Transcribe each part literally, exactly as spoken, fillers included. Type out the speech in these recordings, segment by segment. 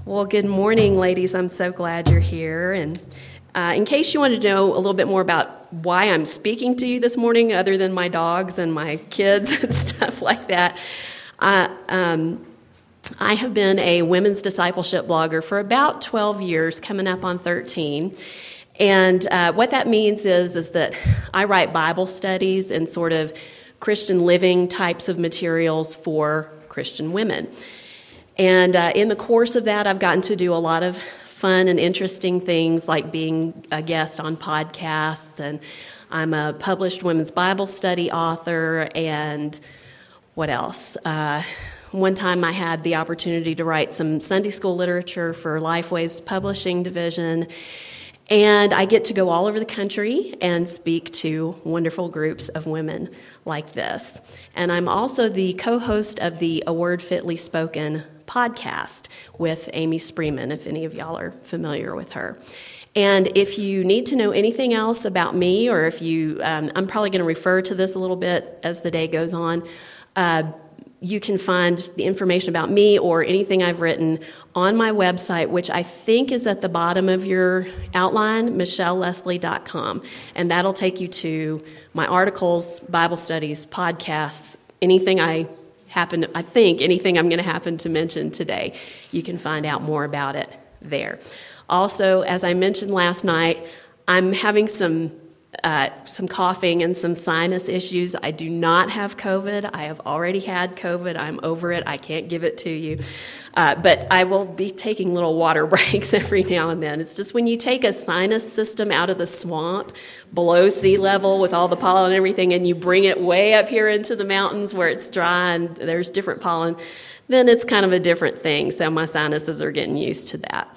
Well, good morning, ladies. I'm so glad you're here. And uh, in case you wanted to know a little bit more about why I'm speaking to you this morning, other than my dogs and my kids and stuff like that, uh, um, I have been a women's discipleship blogger for about twelve years, coming up on thirteen. And uh, what that means is, is that I write Bible studies and sort of Christian living types of materials for Christian women. And uh, in the course of that, I've gotten to do a lot of fun and interesting things like being a guest on podcasts, and I'm a published women's Bible study author, and what else? Uh, one time I had the opportunity to write some Sunday school literature for Lifeway's publishing division, and I get to go all over the country and speak to wonderful groups of women like this. And I'm also the co-host of the A Word Fitly Spoken podcast with Amy Spreeman, if any of y'all are familiar with her. And if you need to know anything else about me, or if you, um, I'm probably going to refer to this a little bit as the day goes on, uh, you can find the information about me or anything I've written on my website, which I think is at the bottom of your outline, michelle leslie dot com. And that'll take you to my articles, Bible studies, podcasts, anything I happen, I think anything I'm going to happen to mention today. You can find out more about it there. Also, as I mentioned last night, I'm having some Uh, some coughing and some sinus issues. I do not have COVID. I have already had COVID. I'm over it. I can't give it to you. Uh, but I will be taking little water breaks every now and then. It's just when you take a sinus system out of the swamp below sea level with all the pollen and everything, and you bring it way up here into the mountains where it's dry and there's different pollen, then it's kind of a different thing. So my sinuses are getting used to that.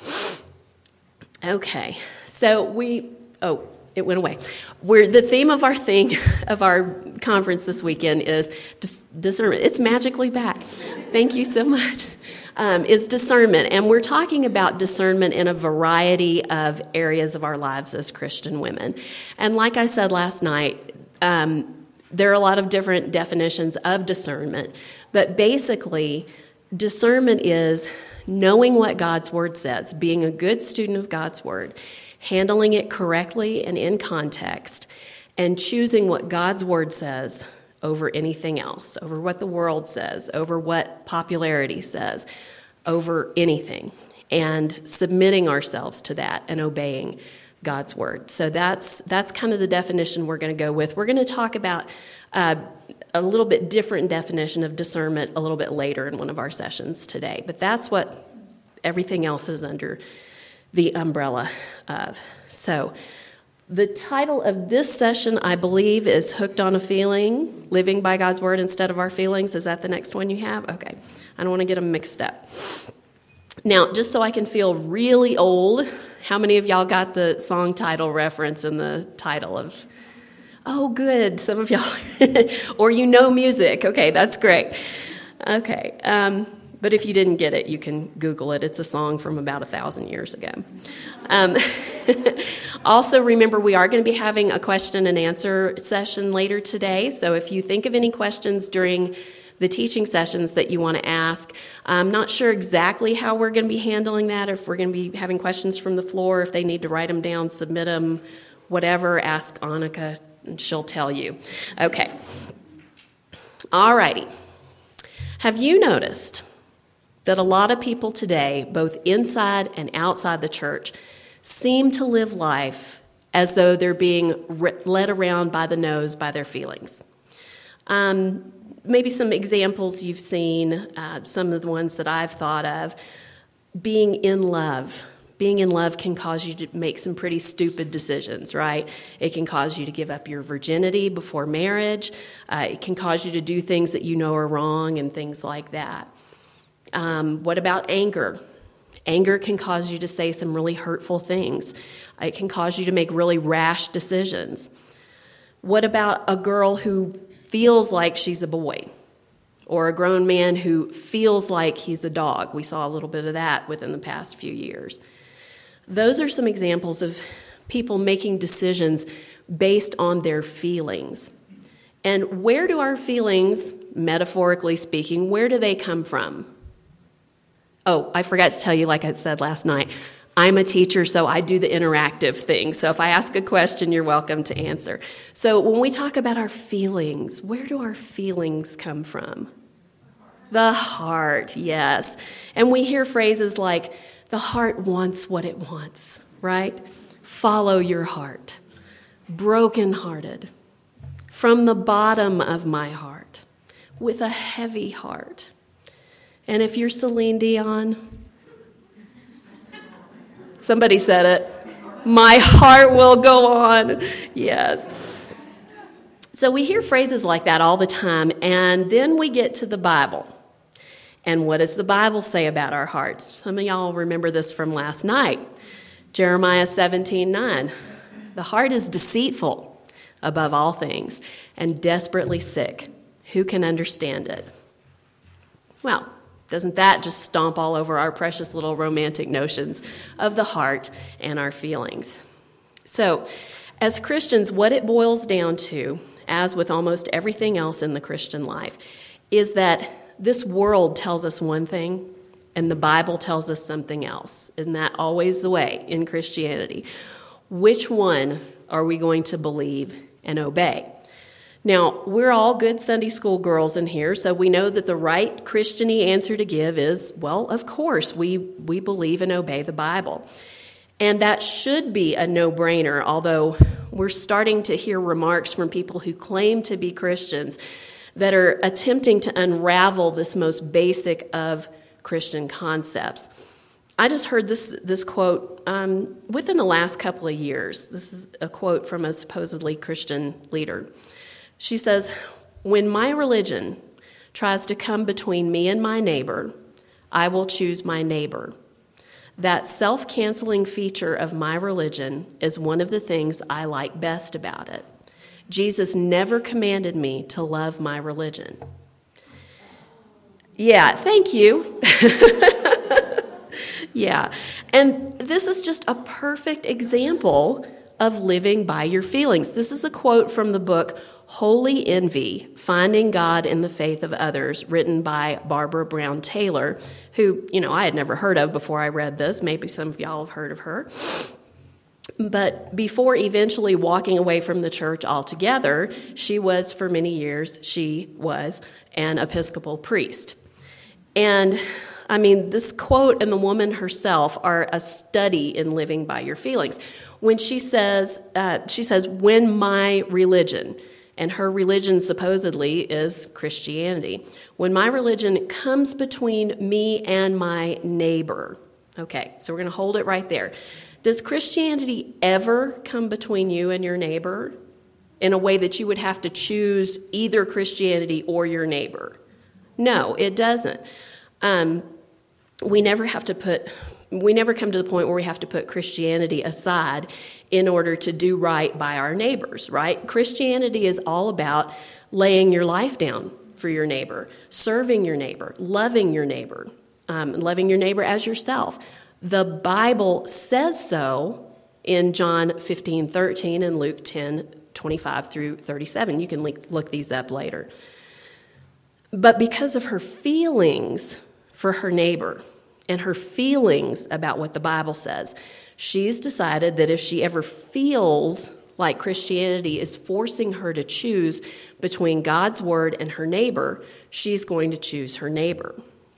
Okay. So we, oh, It went away. We're, the theme of our thing, of our conference this weekend is dis- discernment. It's magically back. Thank you so much. Um, is discernment. And we're talking about discernment in a variety of areas of our lives as Christian women. And like I said last night, um, there are a lot of different definitions of discernment. But basically, discernment is knowing what God's Word says, being a good student of God's Word, handling it correctly and in context, and choosing what God's Word says over anything else, over what the world says, over what popularity says, over anything, and submitting ourselves to that and obeying God's Word. So that's that's kind of the definition we're going to go with. We're going to talk about uh, a little bit different definition of discernment a little bit later in one of our sessions today, but that's what everything else is under the umbrella of. So the title of this session, I believe, is Hooked on a Feeling, Living by God's Word Instead of Our Feelings. Is that the next one you have? Okay. I don't want to get them mixed up. Now, just so I can feel really old, how many of y'all got the song title reference in the title of? Oh, good. Some of y'all. Or you know music. Okay, that's great. Okay. Um, But if you didn't get it, you can Google it. It's a song from about a thousand years ago. Um, also, remember, we are going to be having a question and answer session later today. So if you think of any questions during the teaching sessions that you want to ask, I'm not sure exactly how we're going to be handling that, if we're going to be having questions from the floor, if they need to write them down, submit them, whatever, ask Annika, and she'll tell you. Okay. All righty. Have you noticed that a lot of people today, both inside and outside the church, seem to live life as though they're being re- led around by the nose by their feelings? Um, maybe some examples you've seen, uh, some of the ones that I've thought of. Being in love. Being in love can cause you to make some pretty stupid decisions, right? It can cause you to give up your virginity before marriage. Uh, it can cause you to do things that you know are wrong and things like that. Um, what about anger? Anger can cause you to say some really hurtful things. It can cause you to make really rash decisions. What about a girl who feels like she's a boy? Or a grown man who feels like he's a dog? We saw a little bit of that within the past few years. Those are some examples of people making decisions based on their feelings. And where do our feelings, metaphorically speaking, where do they come from? Oh, I forgot to tell you, like I said last night, I'm a teacher, so I do the interactive thing. So if I ask a question, you're welcome to answer. So when we talk about our feelings, where do our feelings come from? The heart, yes. And we hear phrases like, the heart wants what it wants, right? Follow your heart. Brokenhearted. From the bottom of my heart. With a heavy heart. And if you're Celine Dion, somebody said it, my heart will go on. Yes. So we hear phrases like that all the time, and then we get to the Bible. And what does the Bible say about our hearts? Some of y'all remember this from last night. Jeremiah seventeen nine. The heart is deceitful above all things and desperately sick. Who can understand it? Well, doesn't that just stomp all over our precious little romantic notions of the heart and our feelings? So, as Christians, what it boils down to, as with almost everything else in the Christian life, is that this world tells us one thing, and the Bible tells us something else. Isn't that always the way in Christianity? Which one are we going to believe and obey? Now, we're all good Sunday school girls in here, so we know that the right Christian-y answer to give is, well, of course, we, we believe and obey the Bible. And that should be a no-brainer, although we're starting to hear remarks from people who claim to be Christians that are attempting to unravel this most basic of Christian concepts. I just heard this this quote um, within the last couple of years. This is a quote from a supposedly Christian leader. She says, when my religion tries to come between me and my neighbor, I will choose my neighbor. That self-canceling feature of my religion is one of the things I like best about it. Jesus never commanded me to love my religion. Yeah, thank you. Yeah, and this is just a perfect example of living by your feelings. This is a quote from the book Holy Envy, Finding God in the Faith of Others, written by Barbara Brown Taylor, who, you know, I had never heard of before I read this. Maybe some of y'all have heard of her. But before eventually walking away from the church altogether, she was, for many years, she was an Episcopal priest. And, I mean, this quote and the woman herself are a study in living by your feelings. When she says, uh, she says, when my religion, and her religion supposedly is Christianity, when my religion comes between me and my neighbor. Okay, so we're going to hold it right there. Does Christianity ever come between you and your neighbor in a way that you would have to choose either Christianity or your neighbor? No, it doesn't. Um, we never have to put, we never come to the point where we have to put Christianity aside in order to do right by our neighbors, right? Christianity is all about laying your life down for your neighbor, serving your neighbor, loving your neighbor, um, loving your neighbor as yourself. The Bible says so in John fifteen thirteen and Luke ten twenty-five through thirty-seven. You can look these up later. But because of her feelings for her neighbor and her feelings about what the Bible says, she's decided that if she ever feels like Christianity is forcing her to choose between God's word and her neighbor, she's going to choose her neighbor.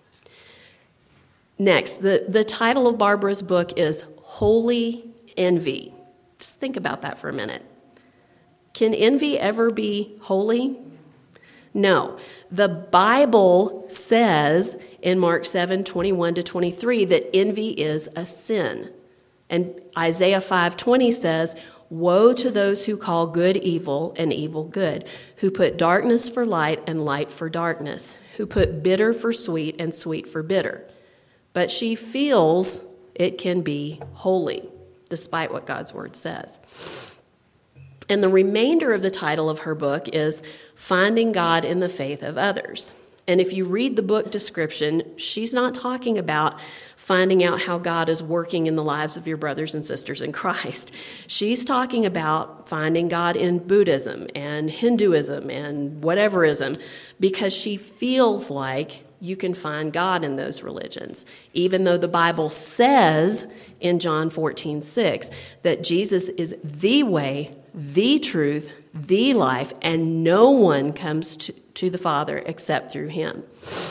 Next, the, the title of Barbara's book is Holy Envy. Just think about that for a minute. Can envy ever be holy? No. The Bible says in Mark seven twenty-one to twenty-three that envy is a sin. And Isaiah five twenty says, woe to those who call good evil and evil good, who put darkness for light and light for darkness, who put bitter for sweet and sweet for bitter. But she feels it can be holy, despite what God's word says. And the remainder of the title of her book is Finding God in the Faith of Others. And if you read the book description, she's not talking about finding out how God is working in the lives of your brothers and sisters in Christ. She's talking about finding God in Buddhism and Hinduism and whateverism, because she feels like you can find God in those religions, even though the Bible says in John fourteen six that Jesus is the way, the truth, the life, and no one comes to, to the Father except through him.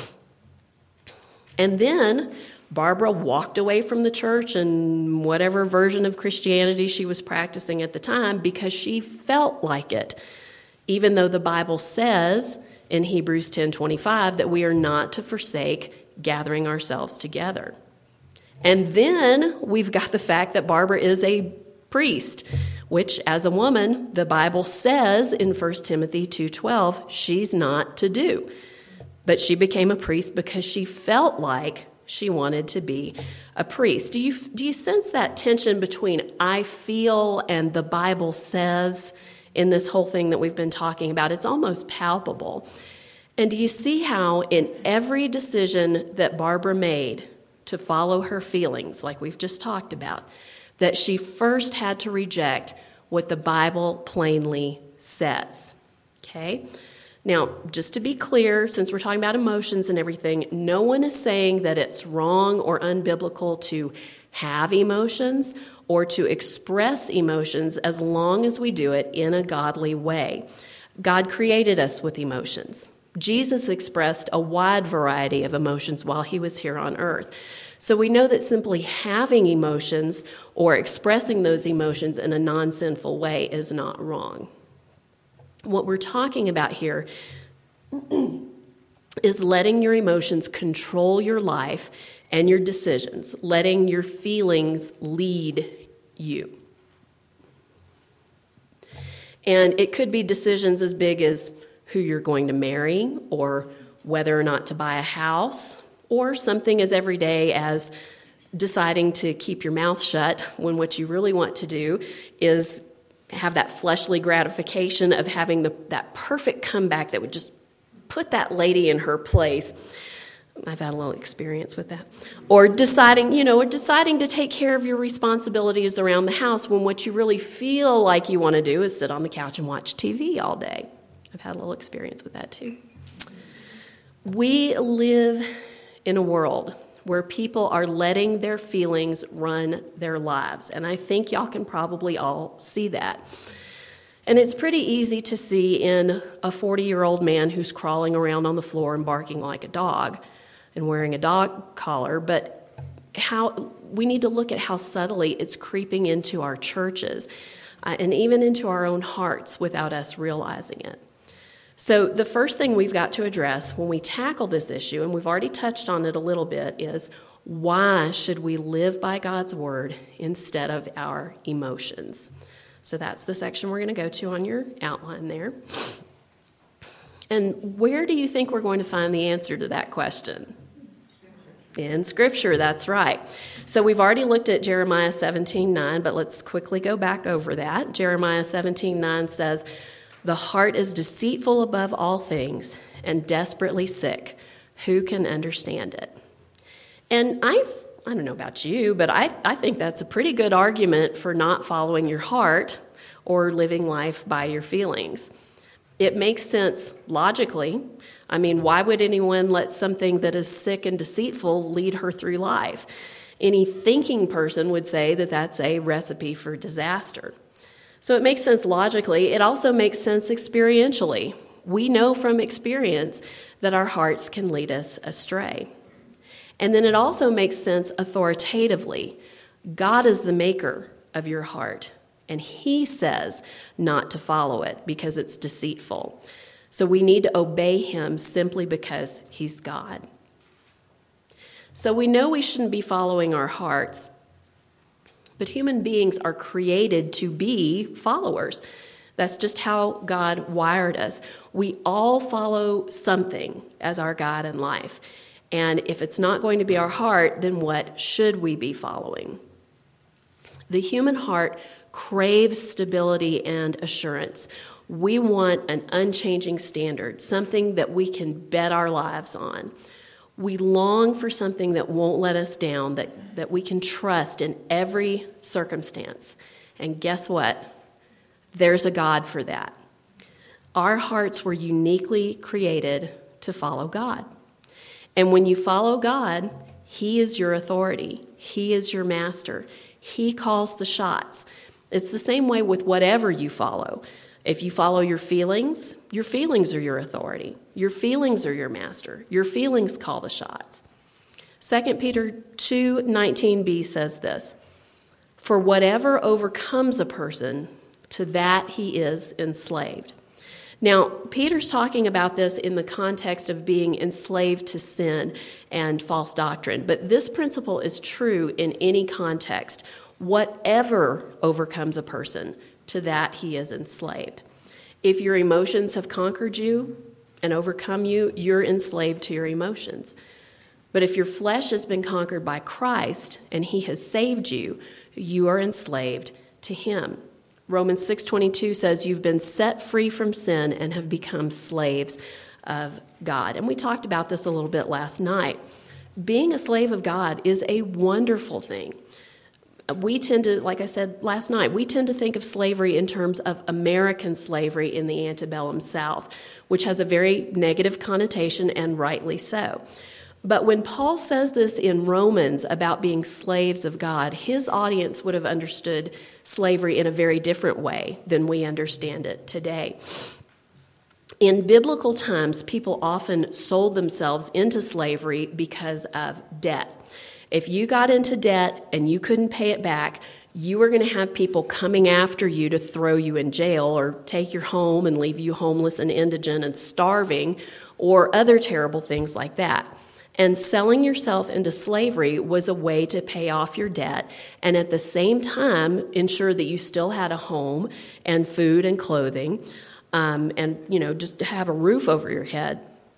And then Barbara walked away from the church and whatever version of Christianity she was practicing at the time because she felt like it, even though the Bible says in Hebrews ten twenty-five that we are not to forsake gathering ourselves together. And then we've got the fact that Barbara is a priest, which as a woman, the Bible says in First Timothy two twelve, she's not to do. But she became a priest because she felt like she wanted to be a priest. Do you, do you sense that tension between I feel and the Bible says in this whole thing that we've been talking about? It's almost palpable. And do you see how in every decision that Barbara made to follow her feelings, like we've just talked about, that she first had to reject what the Bible plainly says? Okay? Now, just to be clear, since we're talking about emotions and everything, no one is saying that it's wrong or unbiblical to have emotions or to express emotions as long as we do it in a godly way. God created us with emotions. Jesus expressed a wide variety of emotions while he was here on earth. So we know that simply having emotions or expressing those emotions in a non-sinful way is not wrong. What we're talking about here is letting your emotions control your life and your decisions, letting your feelings lead you. And it could be decisions as big as who you're going to marry or whether or not to buy a house, or something as everyday as deciding to keep your mouth shut when what you really want to do is have that fleshly gratification of having the, that perfect comeback that would just put that lady in her place. I've had a little experience with that. Or deciding, you know, or deciding to take care of your responsibilities around the house when what you really feel like you want to do is sit on the couch and watch T V all day. I've had a little experience with that too. We live in a world where people are letting their feelings run their lives. And I think y'all can probably all see that. And it's pretty easy to see in a forty-year-old man who's crawling around on the floor and barking like a dog and wearing a dog collar, but how we need to look at how subtly it's creeping into our churches uh, and even into our own hearts without us realizing it. So the first thing we've got to address when we tackle this issue, and we've already touched on it a little bit, is why should we live by God's word instead of our emotions? So that's the section we're going to go to on your outline there. And where do you think we're going to find the answer to that question? In Scripture, that's right. So we've already looked at Jeremiah seventeen nine, but let's quickly go back over that. Jeremiah seventeen nine says, "The heart is deceitful above all things and desperately sick. Who can understand it?" And I I don't know about you, but I, I think that's a pretty good argument for not following your heart or living life by your feelings. It makes sense logically. I mean, why would anyone let something that is sick and deceitful lead her through life? Any thinking person would say that that's a recipe for disaster. So it makes sense logically. It also makes sense experientially. We know from experience that our hearts can lead us astray. And then it also makes sense authoritatively. God is the maker of your heart, and he says not to follow it because it's deceitful. So we need to obey him simply because he's God. So we know we shouldn't be following our hearts, but human beings are created to be followers. That's just how God wired us. We all follow something as our guide in life. And if it's not going to be our heart, then what should we be following? The human heart craves stability and assurance. We want an unchanging standard, something that we can bet our lives on. We long for something that won't let us down, that, that we can trust in every circumstance. And guess what? There's a God for that. Our hearts were uniquely created to follow God. And when you follow God, he is your authority. He is your master. He calls the shots. It's the same way with whatever you follow. If you follow your feelings, your feelings are your authority. Your feelings are your master. Your feelings call the shots. Second Peter two nineteen b says this, "For whatever overcomes a person, to that he is enslaved." Now, Peter's talking about this in the context of being enslaved to sin and false doctrine, but this principle is true in any context. Whatever overcomes a person, to that he is enslaved. If your emotions have conquered you and overcome you, you're enslaved to your emotions. But if your flesh has been conquered by Christ and he has saved you, you are enslaved to him. Romans six twenty-two says you've been set free from sin and have become slaves of God. And we talked about this a little bit last night. Being a slave of God is a wonderful thing. We tend to, like I said last night, we tend to think of slavery in terms of American slavery in the antebellum South, which has a very negative connotation, and rightly so. But when Paul says this in Romans about being slaves of God, his audience would have understood slavery in a very different way than we understand it today. In biblical times, people often sold themselves into slavery because of debt. If you got into debt and you couldn't pay it back, you were going to have people coming after you to throw you in jail or take your home and leave you homeless and indigent and starving, or other terrible things like that. And selling yourself into slavery was a way to pay off your debt and at the same time ensure that you still had a home and food and clothing, um, and, you know, just to have a roof over your head.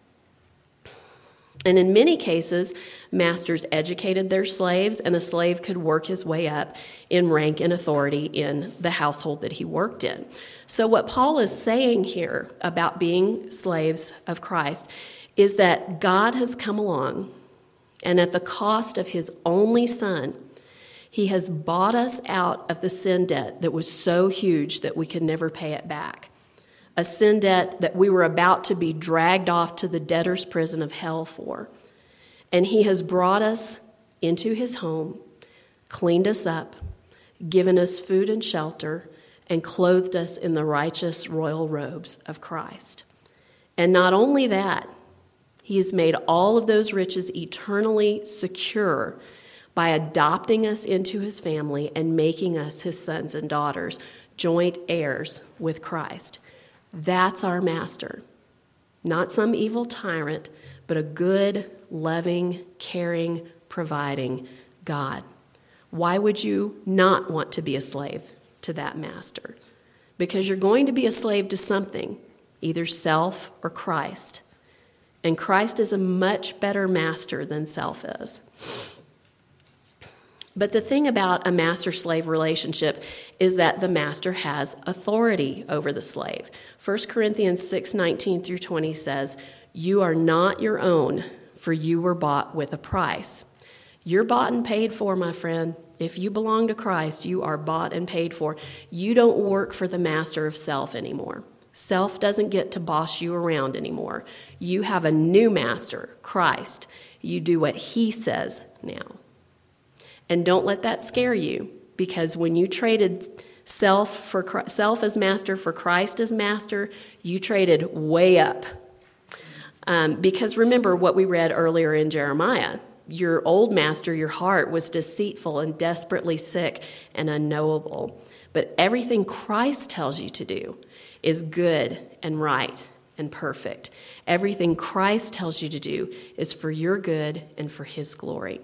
And in many cases, masters educated their slaves, and a slave could work his way up in rank and authority in the household that he worked in. So what Paul is saying here about being slaves of Christ is that God has come along, and at the cost of his only son, he has bought us out of the sin debt that was so huge that we could never pay it back. A sin debt that we were about to be dragged off to the debtor's prison of hell for. And he has brought us into his home, cleaned us up, given us food and shelter, and clothed us in the righteous royal robes of Christ. And not only that, he has made all of those riches eternally secure by adopting us into his family and making us his sons and daughters, joint heirs with Christ. That's our master. Not some evil tyrant, but a good, loving, caring, providing God. Why would you not want to be a slave to that master? Because you're going to be a slave to something, either self or Christ. And Christ is a much better master than self is. But the thing about a master-slave relationship is that the master has authority over the slave. First Corinthians six nineteen through twenty says, "You are not your own, for you were bought with a price." You're bought and paid for, my friend. If you belong to Christ, you are bought and paid for. You don't work for the master of self anymore. Self doesn't get to boss you around anymore. You have a new master, Christ. You do what he says now. And don't let that scare you, because when you traded self for self as master for Christ as master, you traded way up. Um, because remember what we read earlier in Jeremiah. Your old master, your heart, was deceitful and desperately sick and unknowable. But everything Christ tells you to do is good and right and perfect. Everything Christ tells you to do is for your good and for his glory.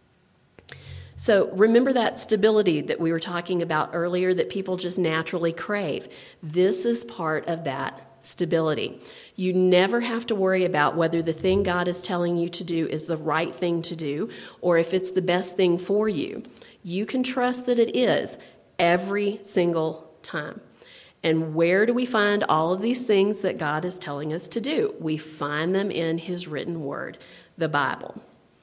So remember that stability that we were talking about earlier that people just naturally crave. This is part of that stability. You never have to worry about whether the thing God is telling you to do is the right thing to do or if it's the best thing for you. You can trust that it is every single time. And where do we find all of these things that God is telling us to do? We find them in his written word, the Bible.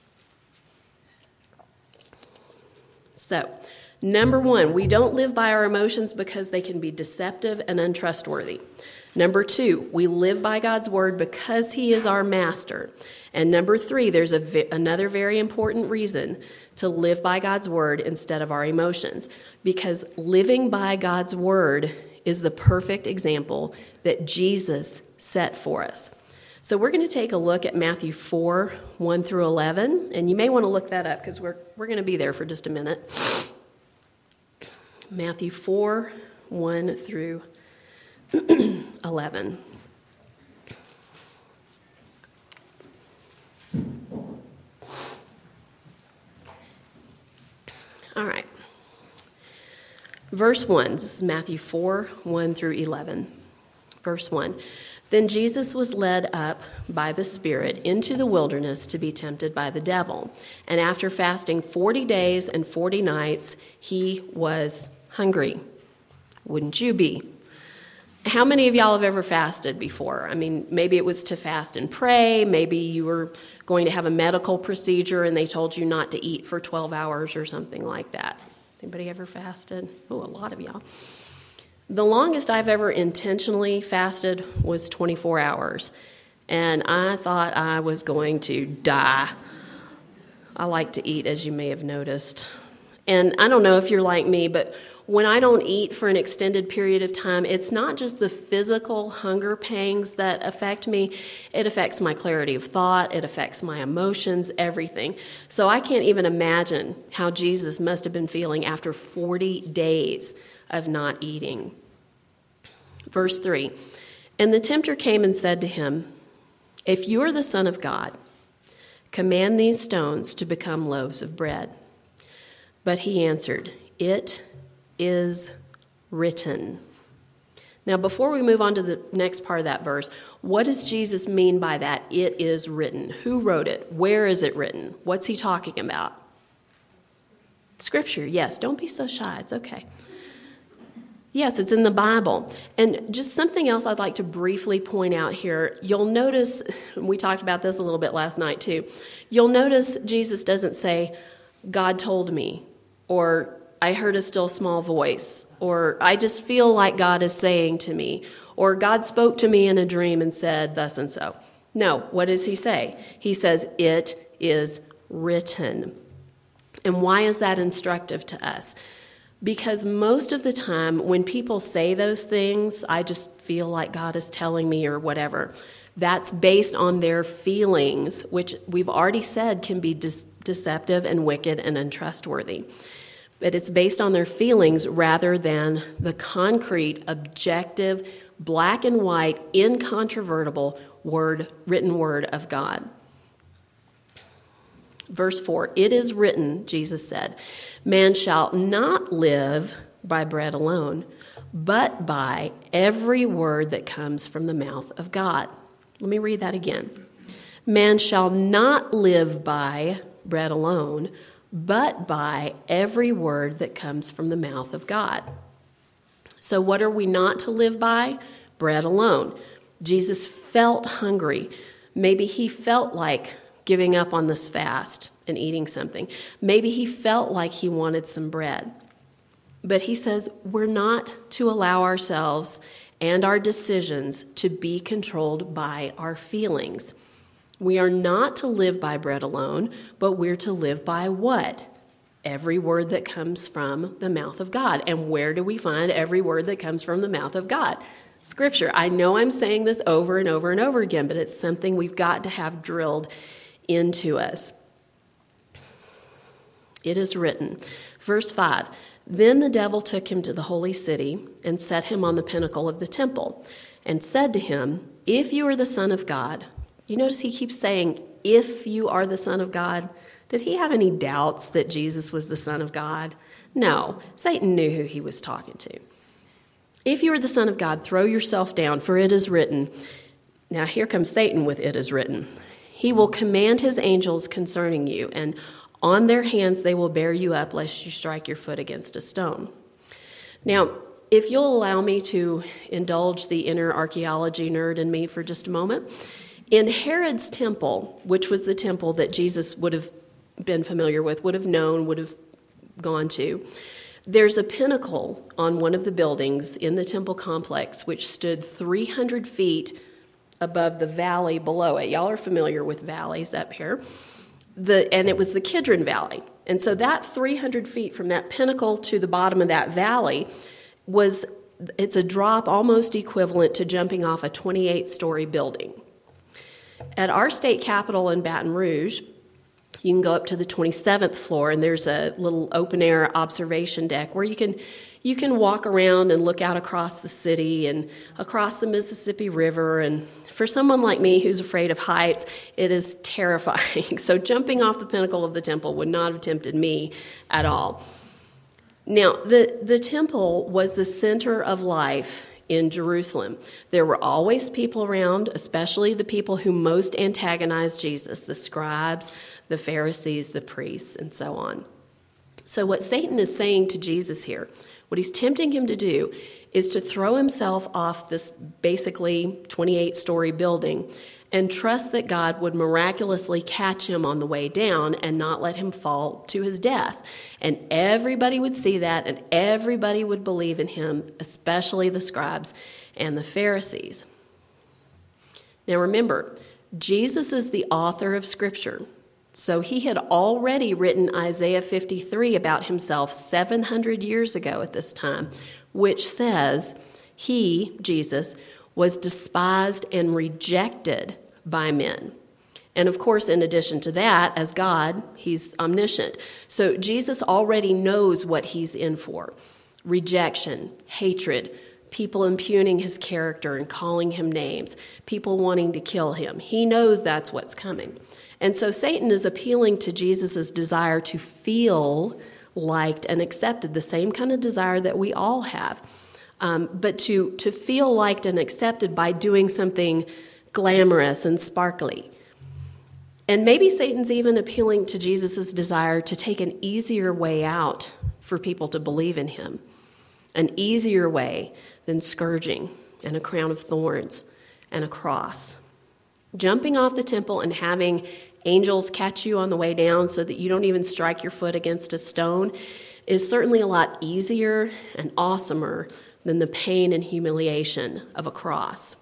So, number one, we don't live by our emotions because they can be deceptive and untrustworthy. Number two, we live by God's word because he is our master. And number three, there's a vi- another very important reason to live by God's word instead of our emotions, because living by God's word is the perfect example that Jesus set for us. So we're going to take a look at Matthew four, one through eleven, and you may want to look that up because we're, we're going to be there for just a minute. Matthew four, one through eleven. All right. Verse one, this is Matthew four, one through eleven. Verse one, then Jesus was led up by the Spirit into the wilderness to be tempted by the devil. And after fasting forty days and forty nights, he was hungry. Wouldn't you be? How many of y'all have ever fasted before? I mean, maybe it was to fast and pray. Maybe you were going to have a medical procedure and they told you not to eat for twelve hours or something like that. Anybody ever fasted? Oh, a lot of y'all. The longest I've ever intentionally fasted was twenty-four hours. And I thought I was going to die. I like to eat, as you may have noticed. And I don't know if you're like me, but when I don't eat for an extended period of time, it's not just the physical hunger pangs that affect me. It affects my clarity of thought. It affects my emotions, everything. So I can't even imagine how Jesus must have been feeling after forty days of not eating. Verse three, and the tempter came and said to him, if you are the Son of God, command these stones to become loaves of bread. But he answered, it is written. Now, before we move on to the next part of that verse, what does Jesus mean by that? It is written. Who wrote it? Where is it written? What's he talking about? Scripture, yes. Don't be so shy. It's okay. Yes, it's in the Bible. And just something else I'd like to briefly point out here. You'll notice, we talked about this a little bit last night too. You'll notice Jesus doesn't say, God told me, or I heard a still small voice, or I just feel like God is saying to me, or God spoke to me in a dream and said thus and so. No, what does he say? He says, it is written. And why is that instructive to us? Because most of the time when people say those things, I just feel like God is telling me or whatever, that's based on their feelings, which we've already said can be de- deceptive and wicked and untrustworthy. But it's based on their feelings rather than the concrete, objective, black and white, incontrovertible word, written word of God. Verse four, it is written, Jesus said, man shall not live by bread alone, but by every word that comes from the mouth of God. Let me read that again. Man shall not live by bread alone, but by every word that comes from the mouth of God. So what are we not to live by? Bread alone. Jesus felt hungry. Maybe he felt like giving up on this fast and eating something. Maybe he felt like he wanted some bread. But he says we're not to allow ourselves and our decisions to be controlled by our feelings. We are not to live by bread alone, but we're to live by what? Every word that comes from the mouth of God. And where do we find every word that comes from the mouth of God? Scripture. I know I'm saying this over and over and over again, but it's something we've got to have drilled into us. It is written. Verse five, then the devil took him to the holy city and set him on the pinnacle of the temple and said to him, if you are the Son of God. You notice he keeps saying, if you are the Son of God. Did he have any doubts that Jesus was the Son of God? No, Satan knew who he was talking to. If you are the Son of God, throw yourself down, for it is written. Now here comes Satan with it is written. He will command his angels concerning you, and on their hands they will bear you up, lest you strike your foot against a stone. Now, if you'll allow me to indulge the inner archaeology nerd in me for just a moment, in Herod's temple, which was the temple that Jesus would have been familiar with, would have known, would have gone to, There's a pinnacle on one of the buildings in the temple complex which stood three hundred feet above the valley below it. Y'all are familiar with valleys up here. The, and it was the Kidron Valley. And so that three hundred feet from that pinnacle to the bottom of that valley was, it's a drop almost equivalent to jumping off a twenty-eight story building. At our state capitol in Baton Rouge, you can go up to the twenty-seventh floor, and there's a little open-air observation deck where you can you can walk around and look out across the city and across the Mississippi River. And for someone like me who's afraid of heights, it is terrifying. So jumping off the pinnacle of the temple would not have tempted me at all. Now, the, the temple was the center of life in Jerusalem. There were always people around, especially the people who most antagonized Jesus, the scribes, the Pharisees, the priests, and so on. So what Satan is saying to Jesus here, what he's tempting him to do, is to throw himself off this basically twenty-eight story building and trust that God would miraculously catch him on the way down and not let him fall to his death. And everybody would see that, and everybody would believe in him, especially the scribes and the Pharisees. Now remember, Jesus is the author of Scripture. So he had already written Isaiah fifty-three about himself seven hundred years ago at this time, which says he, Jesus, was despised and rejected by men. And of course, in addition to that, as God, he's omniscient. So Jesus already knows what he's in for. Rejection, hatred, people impugning his character and calling him names, people wanting to kill him. He knows that's what's coming. And so Satan is appealing to Jesus' desire to feel liked and accepted, the same kind of desire that we all have. Um, but to, to feel liked and accepted by doing something glamorous and sparkly. And maybe Satan's even appealing to Jesus' desire to take an easier way out for people to believe in him. An easier way than scourging and a crown of thorns and a cross. Jumping off the temple and having angels catch you on the way down so that you don't even strike your foot against a stone is certainly a lot easier and awesomer than the pain and humiliation of a cross.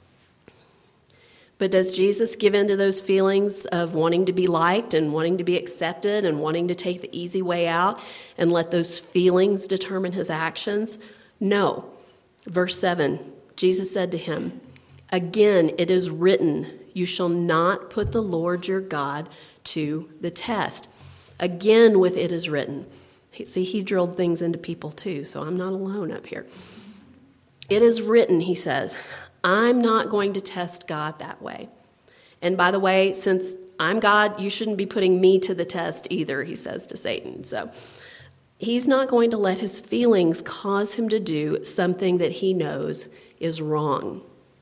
But does Jesus give in to those feelings of wanting to be liked and wanting to be accepted and wanting to take the easy way out and let those feelings determine his actions? No. Verse seven, Jesus said to him, "Again, it is written, you shall not put the Lord your God to the test." Again, with it is written. See, he drilled things into people too, so I'm not alone up here. It is written, he says, I'm not going to test God that way. And by the way, since I'm God, you shouldn't be putting me to the test either, he says to Satan. So he's not going to let his feelings cause him to do something that he knows is wrong.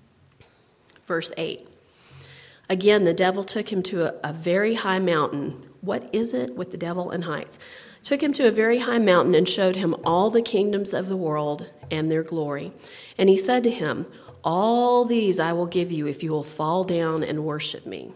Verse eight. Again, the devil took him to a, a very high mountain. What is it with the devil and heights? Took him to a very high mountain and showed him all the kingdoms of the world and their glory. And he said to him, all these I will give you if you will fall down and worship me.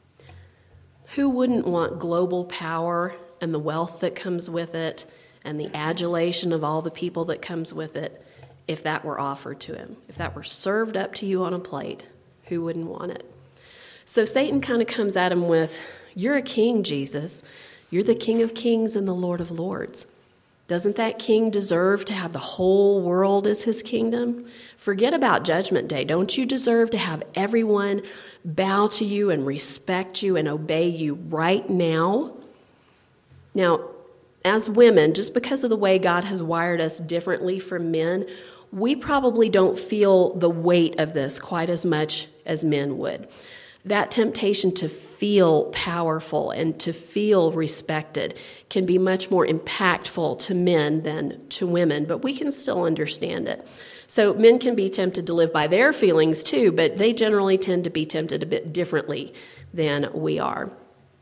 Who wouldn't want global power and the wealth that comes with it and the adulation of all the people that comes with it if that were offered to him? If that were served up to you on a plate, who wouldn't want it? So Satan kind of comes at him with, you're a king, Jesus. You're the King of Kings and the Lord of Lords. Doesn't that king deserve to have the whole world as his kingdom? Forget about Judgment Day. Don't you deserve to have everyone bow to you and respect you and obey you right now? Now, as women, just because of the way God has wired us differently from men, we probably don't feel the weight of this quite as much as men would. That temptation to feel powerful and to feel respected can be much more impactful to men than to women, but we can still understand it. So men can be tempted to live by their feelings too, but they generally tend to be tempted a bit differently than we are.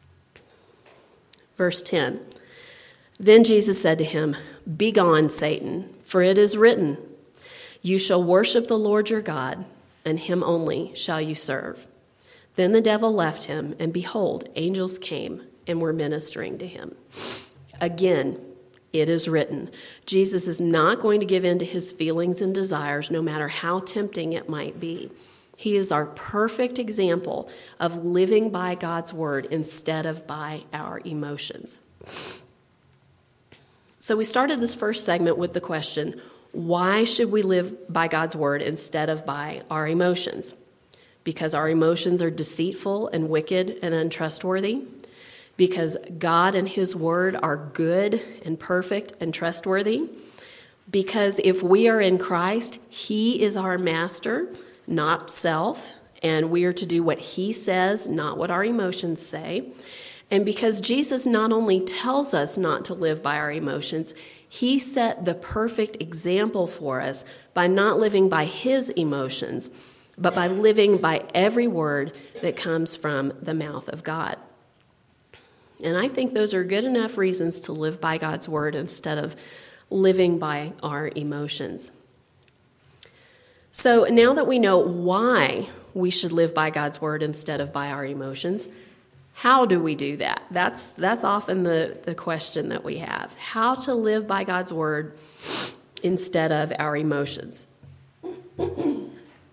Verse ten, then Jesus said to him, "Begone, Satan, for it is written, you shall worship the Lord your God, and him only shall you serve." Then the devil left him, and behold, angels came and were ministering to him. Again, It is written. Jesus is not going to give in to his feelings and desires, no matter how tempting it might be. He is our perfect example of living by God's word instead of by our emotions. So we started this first segment with the question, why should we live by God's word instead of by our emotions? Because our emotions are deceitful and wicked and untrustworthy. Because God and his word are good and perfect and trustworthy. Because if we are in Christ, he is our master, not self, and we are to do what he says, not what our emotions say. And because Jesus not only tells us not to live by our emotions, he set the perfect example for us by not living by his emotions, but by living by every word that comes from the mouth of God. And I think those are good enough reasons to live by God's word instead of living by our emotions. So now that we know why we should live by God's word instead of by our emotions, how do we do that? That's that's often the, the question that we have. How to live by God's word instead of our emotions. All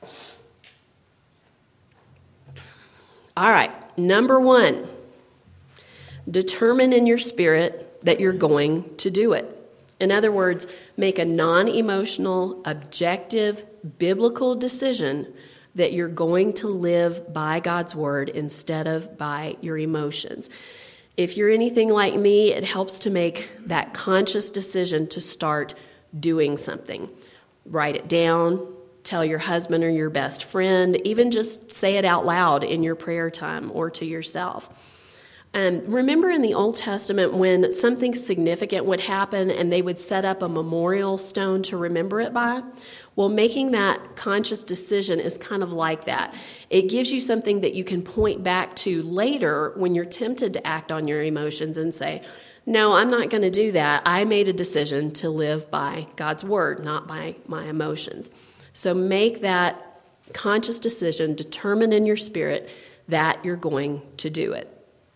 right, number one, determine in your spirit that you're going to do it. In other words, make a non-emotional, objective, biblical decision that you're going to live by God's word instead of by your emotions. If you're anything like me, it helps to make that conscious decision to start doing something. Write it down, tell your husband or your best friend, even just say it out loud in your prayer time or to yourself. Um, remember in the Old Testament when something significant would happen and they would set up a memorial stone to remember it by? Well, making that conscious decision is kind of like that. It gives you something that you can point back to later when you're tempted to act on your emotions and say, no, I'm not going to do that. I made a decision to live by God's word, not by my emotions. So make that conscious decision, determine in your spirit that you're going to do it.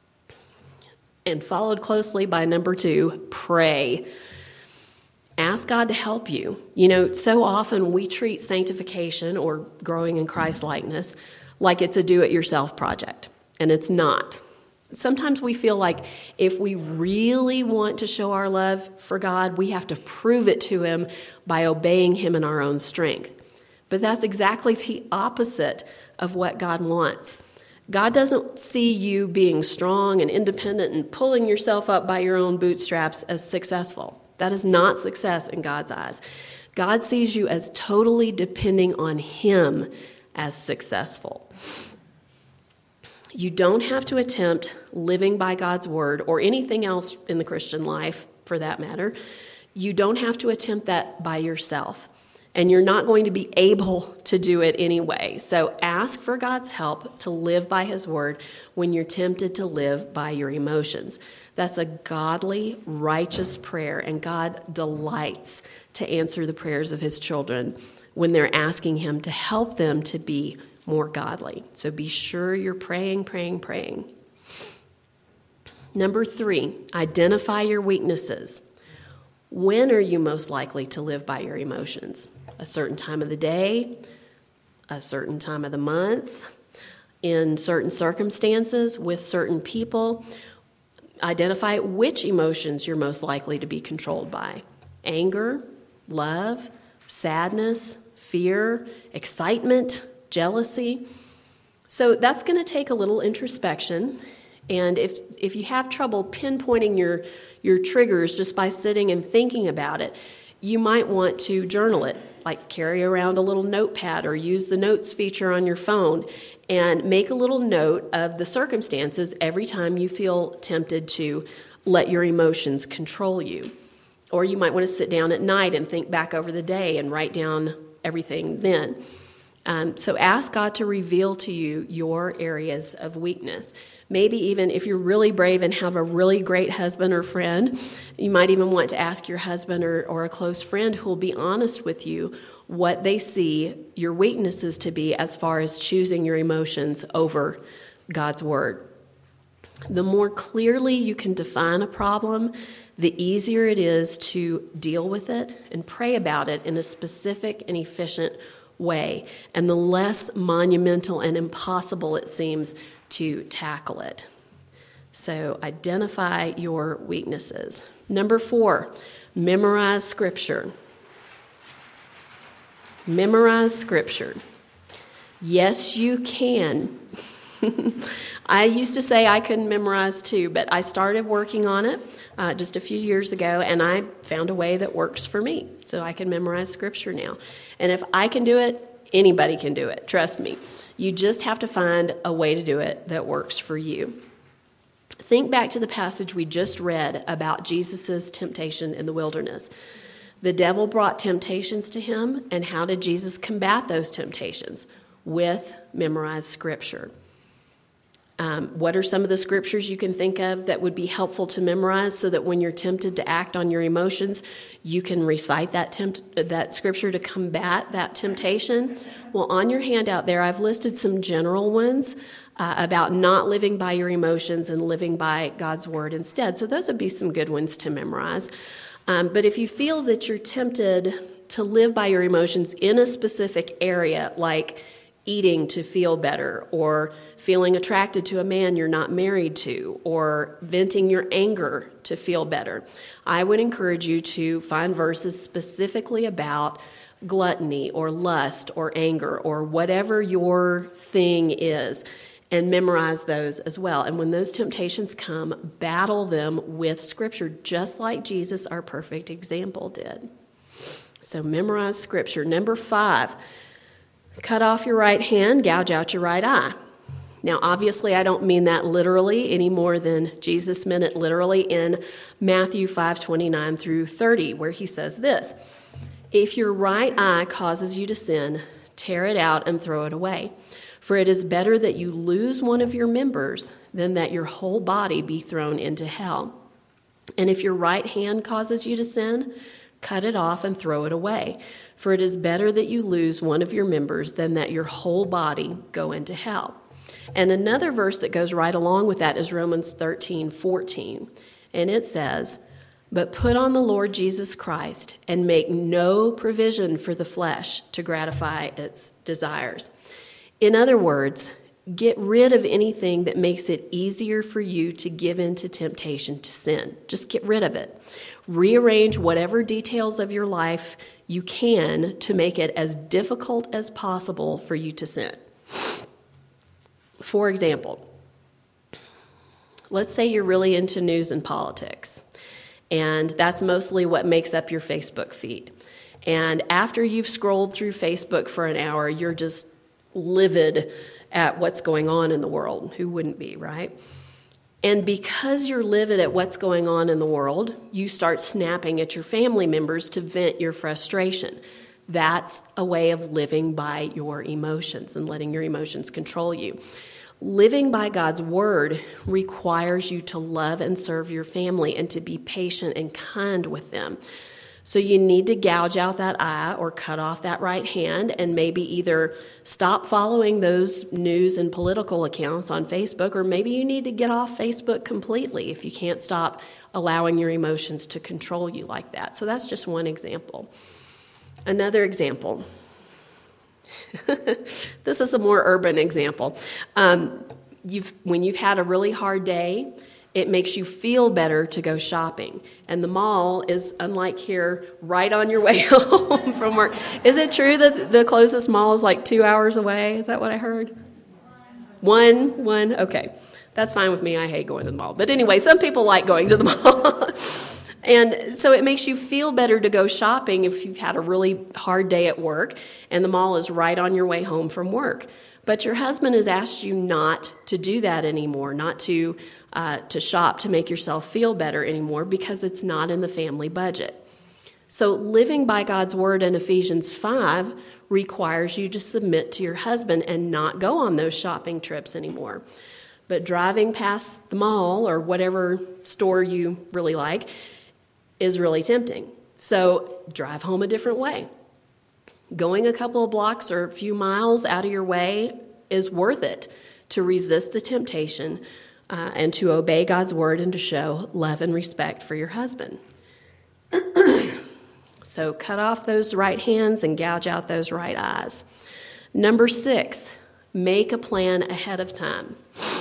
And followed closely by number two, pray. Ask God to help you. You know, so often we treat sanctification or growing in Christ-likeness like it's a do-it-yourself project, and it's not. Sometimes we feel like if we really want to show our love for God, we have to prove it to him by obeying him in our own strength. But that's exactly the opposite of what God wants. God doesn't see you being strong and independent and pulling yourself up by your own bootstraps as successful. That is not success in God's eyes. God sees you as totally depending on him as successful. You don't have to attempt living by God's word or anything else in the Christian life, for that matter. You don't have to attempt that by yourself. And you're not going to be able to do it anyway. So ask for God's help to live by his word when you're tempted to live by your emotions. That's a godly, righteous prayer, and God delights to answer the prayers of his children when they're asking him to help them to be more godly. So be sure you're praying, praying, praying. Number three, identify your weaknesses. When are you most likely to live by your emotions? A certain time of the day, a certain time of the month, in certain circumstances, with certain people. Identify which emotions you're most likely to be controlled by. Anger, love, sadness, fear, excitement, jealousy. So that's going to take a little introspection. And if if you have trouble pinpointing your, your triggers just by sitting and thinking about it, you might want to journal it, like carry around a little notepad or use the notes feature on your phone and make a little note of the circumstances every time you feel tempted to let your emotions control you. Or you might want to sit down at night and think back over the day and write down everything then. Um, so ask God to reveal to you your areas of weakness. Maybe even if you're really brave and have a really great husband or friend, you might even want to ask your husband or, or a close friend who will be honest with you what they see your weaknesses to be as far as choosing your emotions over God's word. The more clearly you can define a problem, the easier it is to deal with it and pray about it in a specific and efficient way, and the less monumental and impossible it seems to tackle it. So identify your weaknesses. Number four, memorize Scripture. Memorize Scripture. Yes, you can. I used to say I couldn't memorize too, but I started working on it uh, just a few years ago, and I found a way that works for me, so I can memorize Scripture now. And if I can do it, anybody can do it, trust me. You just have to find a way to do it that works for you. Think back to the passage we just read about Jesus' temptation in the wilderness. The devil brought temptations to him, and how did Jesus combat those temptations? With memorized Scripture. Um, what are some of the scriptures you can think of that would be helpful to memorize so that when you're tempted to act on your emotions, you can recite that tempt- that scripture to combat that temptation? Well, on your handout there, I've listed some general ones uh, about not living by your emotions and living by God's word instead. So those would be some good ones to memorize. Um, but if you feel that you're tempted to live by your emotions in a specific area, like eating to feel better, or feeling attracted to a man you're not married to, or venting your anger to feel better, I would encourage you to find verses specifically about gluttony or lust or anger or whatever your thing is, and memorize those as well. And when those temptations come, battle them with Scripture, just like Jesus, our perfect example, did. So memorize Scripture. Number five, cut off your right hand, gouge out your right eye. Now, obviously, I don't mean that literally any more than Jesus meant it literally in Matthew five twenty-nine through thirty, where he says this: "If your right eye causes you to sin, tear it out and throw it away. For it is better that you lose one of your members than that your whole body be thrown into hell. And if your right hand causes you to sin, cut it off and throw it away. For it is better that you lose one of your members than that your whole body go into hell." And another verse that goes right along with that is Romans thirteen fourteen. And it says, "But put on the Lord Jesus Christ and make no provision for the flesh to gratify its desires." In other words, get rid of anything that makes it easier for you to give in to temptation to sin. Just get rid of it. Rearrange whatever details of your life you can to make it as difficult as possible for you to sin. For example, let's say you're really into news and politics, and that's mostly what makes up your Facebook feed. And after you've scrolled through Facebook for an hour, you're just livid at what's going on in the world. Who wouldn't be, right? And because you're livid at what's going on in the world, you start snapping at your family members to vent your frustration. That's a way of living by your emotions and letting your emotions control you. Living by God's word requires you to love and serve your family and to be patient and kind with them. So you need to gouge out that eye or cut off that right hand and maybe either stop following those news and political accounts on Facebook, or maybe you need to get off Facebook completely if you can't stop allowing your emotions to control you like that. So that's just one example. Another example. This is a more urban example. Um, you've when you've had a really hard day, it makes you feel better to go shopping. And the mall is, unlike here, right on your way home from work. Is it true that the closest mall is like two hours away? Is that what I heard? One? One? Okay. That's fine with me. I hate going to the mall. But anyway, some people like going to the mall. And so it makes you feel better to go shopping if you've had a really hard day at work and the mall is right on your way home from work. But your husband has asked you not to do that anymore, not to uh, to shop to make yourself feel better anymore because it's not in the family budget. So living by God's word in Ephesians five requires you to submit to your husband and not go on those shopping trips anymore. But driving past the mall or whatever store you really like is really tempting. So drive home a different way. Going a couple of blocks or a few miles out of your way is worth it to resist the temptation uh, and to obey God's word and to show love and respect for your husband. So cut off those right hands and gouge out those right eyes. Number six, make a plan ahead of time.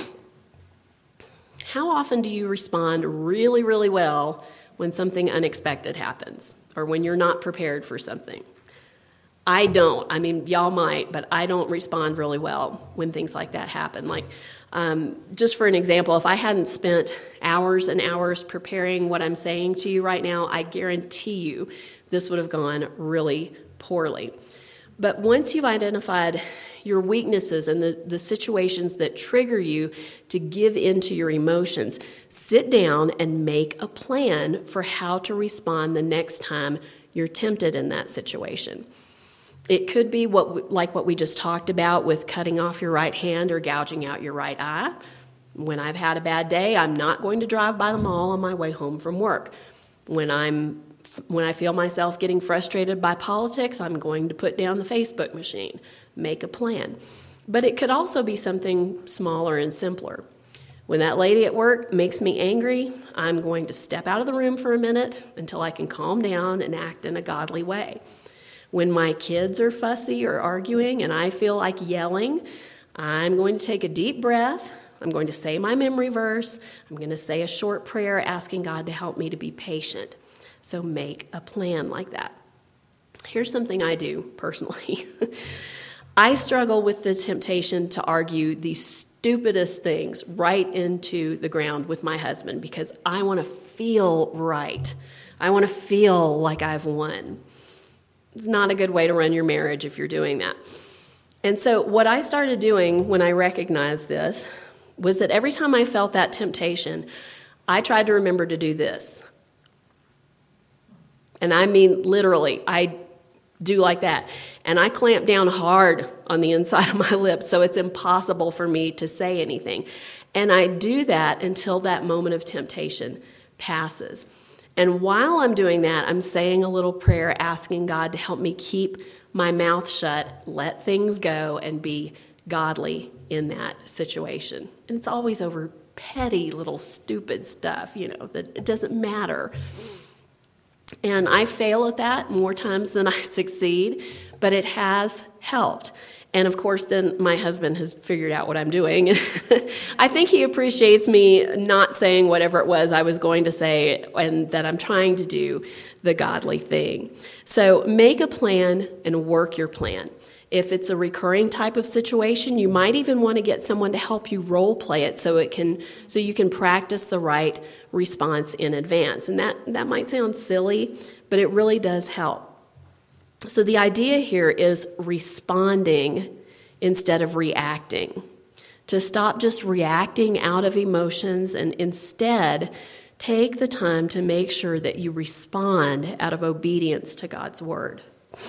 How often do you respond really, really well when something unexpected happens or when you're not prepared for something? I don't. I mean, y'all might, but I don't respond really well when things like that happen. Like, um, just for an example, if I hadn't spent hours and hours preparing what I'm saying to you right now, I guarantee you this would have gone really poorly. But once you've identified your weaknesses and the, the situations that trigger you to give into your emotions, sit down and make a plan for how to respond the next time you're tempted in that situation. It could be what like what we just talked about with cutting off your right hand or gouging out your right eye. When I've had a bad day, I'm not going to drive by the mall on my way home from work. When I'm when I feel myself getting frustrated by politics, I'm going to put down the Facebook machine, make a plan. But it could also be something smaller and simpler. When that lady at work makes me angry, I'm going to step out of the room for a minute until I can calm down and act in a godly way. When my kids are fussy or arguing and I feel like yelling, I'm going to take a deep breath. I'm going to say my memory verse. I'm going to say a short prayer asking God to help me to be patient. So make a plan like that. Here's something I do personally. I struggle with the temptation to argue the stupidest things right into the ground with my husband because I want to feel right. I want to feel like I've won. It's not a good way to run your marriage if you're doing that. And so what I started doing when I recognized this was that every time I felt that temptation, I tried to remember to do this. And I mean literally, I do like that. And I clamp down hard on the inside of my lips so it's impossible for me to say anything. And I do that until that moment of temptation passes. And while I'm doing that, I'm saying a little prayer asking God to help me keep my mouth shut, let things go, and be godly in that situation. And it's always over petty little stupid stuff, you know, that it doesn't matter. And I fail at that more times than I succeed, but it has helped. And of course, then my husband has figured out what I'm doing. I think he appreciates me not saying whatever it was I was going to say and that I'm trying to do the godly thing. So make a plan and work your plan. If it's a recurring type of situation, you might even want to get someone to help you role play it so it can so you can practice the right response in advance. And that, that might sound silly, but it really does help. So the idea here is responding instead of reacting. To stop just reacting out of emotions and instead take the time to make sure that you respond out of obedience to God's word.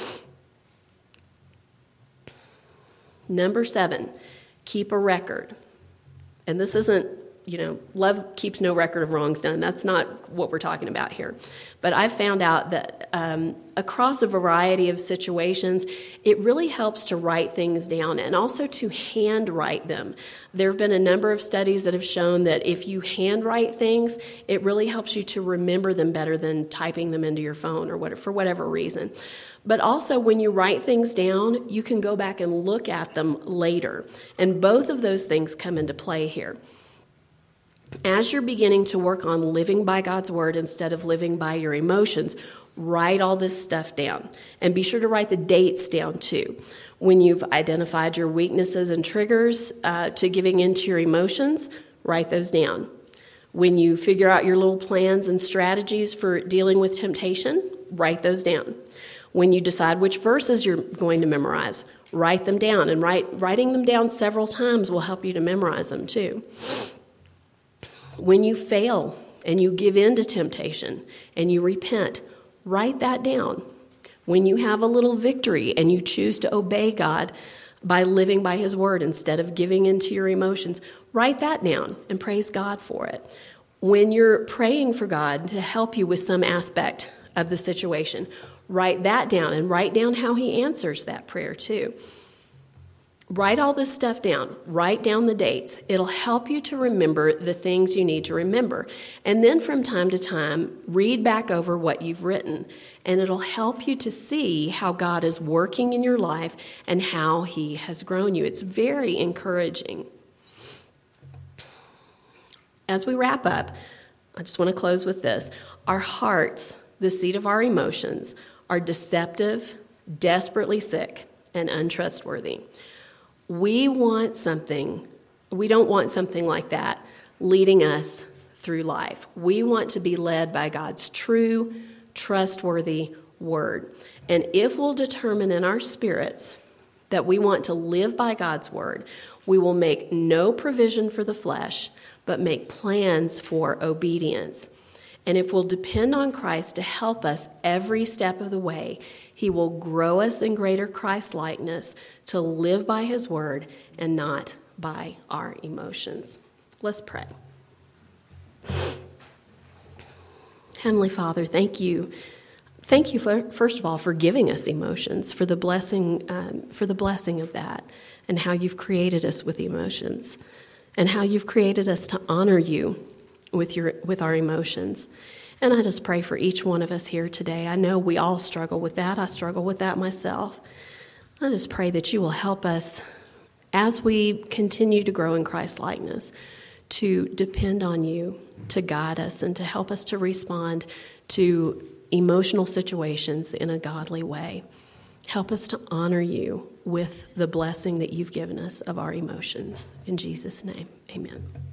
Number seven, keep a record. And this isn't, you know, love keeps no record of wrongs done. That's not what we're talking about here. But I've found out that um, across a variety of situations, it really helps to write things down and also to handwrite them. There have been a number of studies that have shown that if you handwrite things, it really helps you to remember them better than typing them into your phone or what, for whatever reason. But also when you write things down, you can go back and look at them later. And both of those things come into play here. As you're beginning to work on living by God's word instead of living by your emotions, write all this stuff down. And be sure to write the dates down too. When you've identified your weaknesses and triggers uh, to giving into your emotions, write those down. When you figure out your little plans and strategies for dealing with temptation, write those down. When you decide which verses you're going to memorize, write them down. And write, writing them down several times will help you to memorize them too. When you fail and you give in to temptation and you repent, write that down. When you have a little victory and you choose to obey God by living by his word instead of giving into your emotions, write that down and praise God for it. When you're praying for God to help you with some aspect of the situation, write that down and write down how he answers that prayer too. Write all this stuff down. Write down the dates. It'll help you to remember the things you need to remember. And then from time to time, read back over what you've written. And it'll help you to see how God is working in your life and how He has grown you. It's very encouraging. As we wrap up, I just want to close with this. Our hearts, the seat of our emotions, are deceptive, desperately sick, and untrustworthy. We want something, we don't want something like that leading us through life. We want to be led by God's true, trustworthy word. And if we'll determine in our spirits that we want to live by God's word, we will make no provision for the flesh, but make plans for obedience. And if we'll depend on Christ to help us every step of the way, He will grow us in greater Christ-likeness to live by His word and not by our emotions. Let's pray. Heavenly Father, thank you. Thank you, for, first of all, for giving us emotions, for the blessing, um, for the blessing of that, and how you've created us with emotions, and how you've created us to honor you with your with our emotions. And I just pray for each one of us here today. I know we all struggle with that. I struggle with that myself. I just pray that you will help us as we continue to grow in Christ-likeness to depend on you to guide us and to help us to respond to emotional situations in a godly way. Help us to honor you with the blessing that you've given us of our emotions. In Jesus' name, amen.